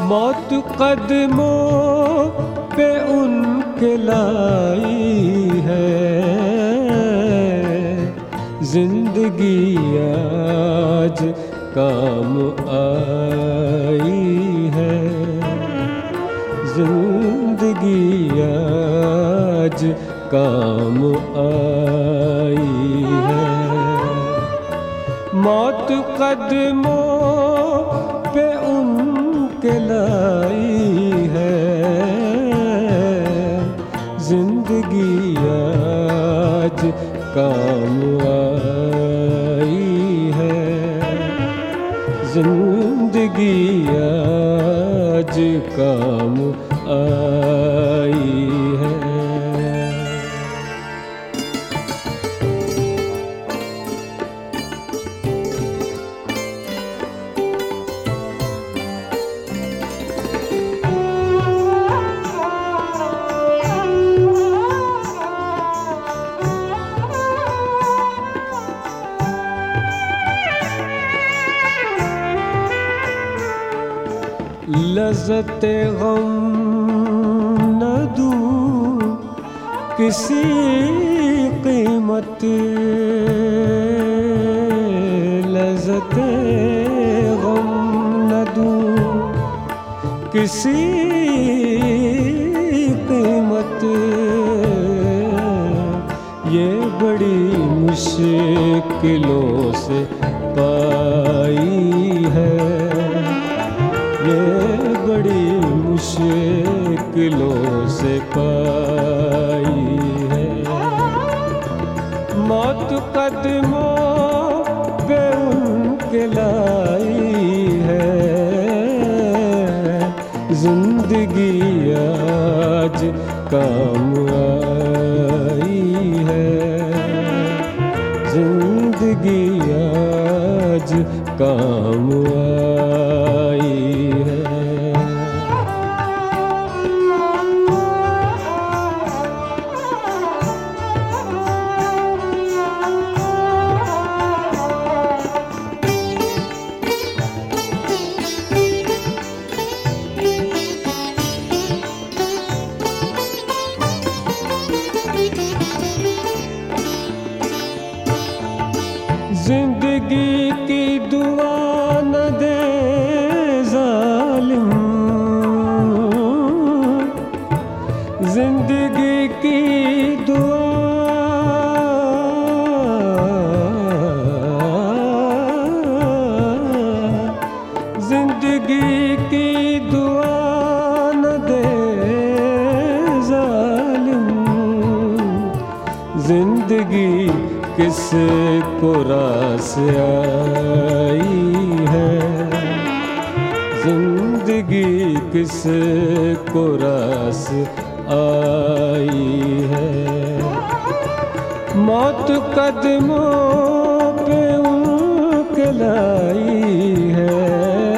मौत कदमों पे उनके लाई है, जिंदगी आज काम आई है, जिंदगी आज काम आई है। मौत कदमों पे उनके लाई है, जिंदगी आज काम आई है, जिंदगी आज काम आई है। लज़्ज़ते गम न दूं किसी कीमत, लज़्ज़ते गम न दूं किसी कीमत, ये बड़ी मुश्किलों से पाई है, ये बड़ी मुश्किलों से पाई है। मौत कदमों पे उनके लाई है, जिंदगी आज काम आई है, जिंदगी आज काम आई है। जिंदगी की दुआ न दे जालिम, जिंदगी की दुआ जिंदगी की दुआ न दे जालिम, जिंदगी किस को रास आई है, जिंदगी किस को रास आई है। मौत कदमों पे उनके लाई है,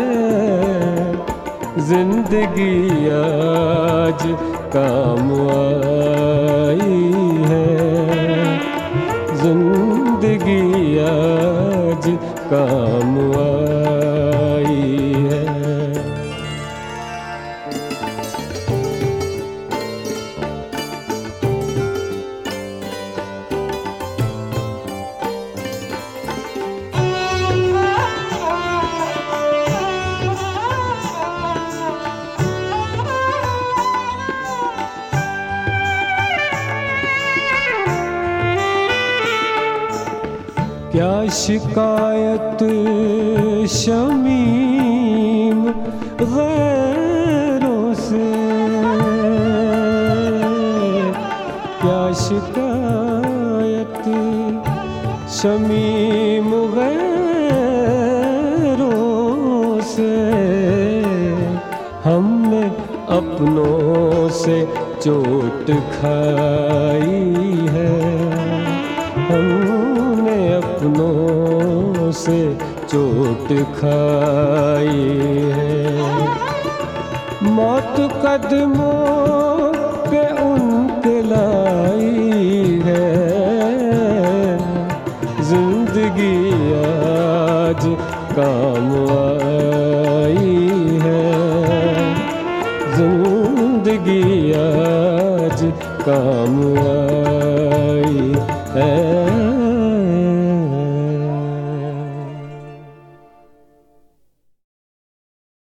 जिंदगी आज काम आई है, जिंदगी आज काम आई है। क्या शिकायत शमीम गैरों से, क्या शिकायत शमीम गैरों से, हमने अपनों से चोट खाई है, हमने अपनों से चोट खाई है। मौत कदमों पे उनके लाई है, जिंदगी आज काम आई है, आज काम आई है।